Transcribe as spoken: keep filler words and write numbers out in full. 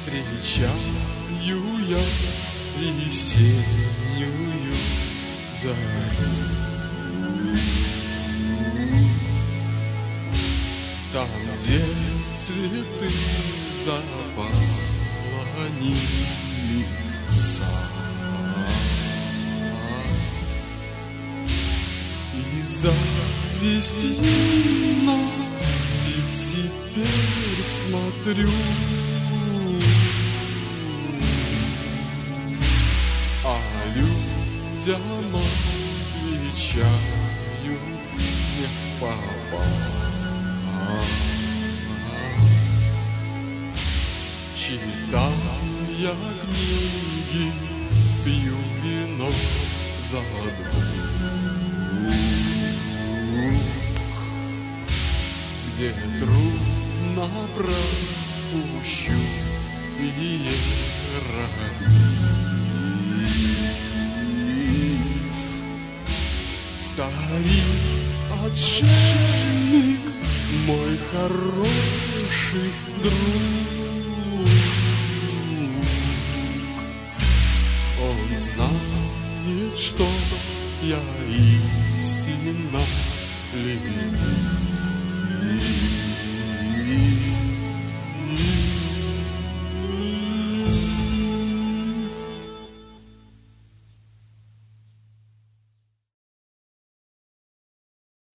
Встречаю я весеннюю зарю. Там, где цветы заполонили сад, и завистью птиц теперь смотрю, а людям отвечаю не впопад. Читая книги, пью вино за двух, где трудно пропущу иероглиф. Старик-отшельник, мой хороший друг, он знает, что я истинно люблю.